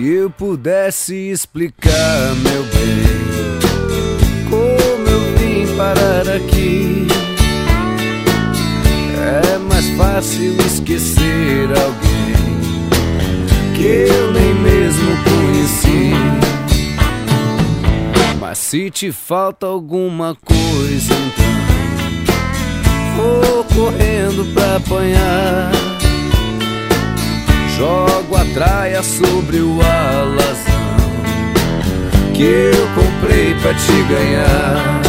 eu pudesse explicar, meu bem, como eu vim parar aqui, é mais fácil esquecer alguém que eu nem mesmo conheci. Mas se te falta alguma coisa, então vou correndo pra apanhar. Jogo a traia sobre o alazão que eu comprei pra te ganhar.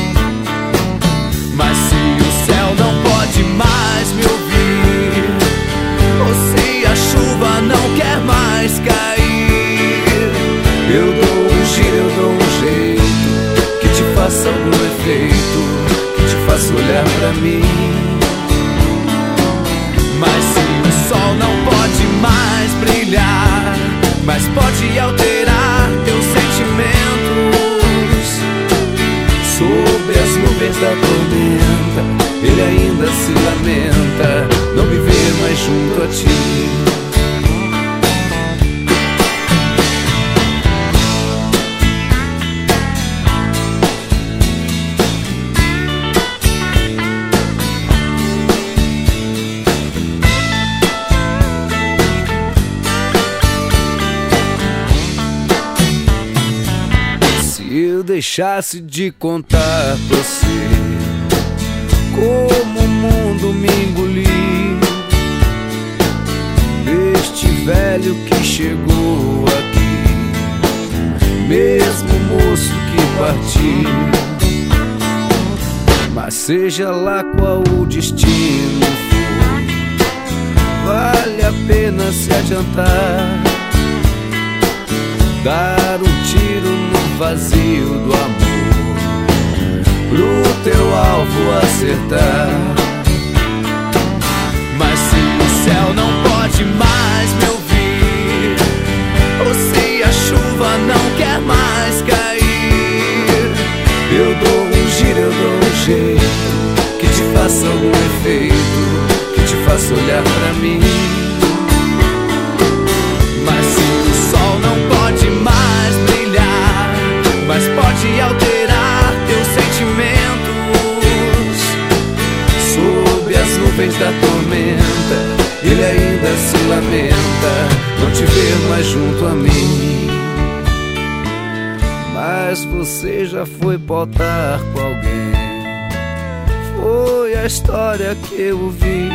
Mas se o céu não pode mais me ouvir, ou se a chuva não quer mais cair, eu dou um giro, eu dou um jeito que te faça algum efeito, que te faça olhar pra mim. Mas se o sol não pode mais brilhar, mas pode alterar teus sentimentos, sobre as nuvens da tormenta ele ainda se lamenta, não me ver mais junto a ti. Se eu deixasse de contar pra você como o mundo me engoliu, este velho que chegou aqui, mesmo moço que partiu. Mas seja lá qual o destino for, vale a pena se adiantar, dar um tiro no vazio do amor, pro teu alvo acertar. Mas se o céu não pode mais me ouvir, ou se a chuva não quer mais cair, eu dou um giro, eu dou um jeito que te faça algum efeito, que te faça olhar pra mim. Mas se o sol não pode mais brilhar, mas pode alterar teus sentimentos, sob as nuvens da tormenta ele ainda se lamenta, não te ver mais junto a mim. Mas você já foi pautar com alguém, foi a história que eu ouvi,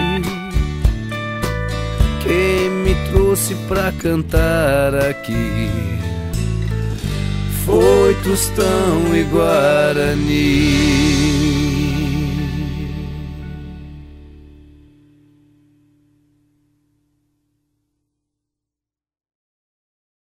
quem me trouxe pra cantar aqui foi Tostão e Guarani.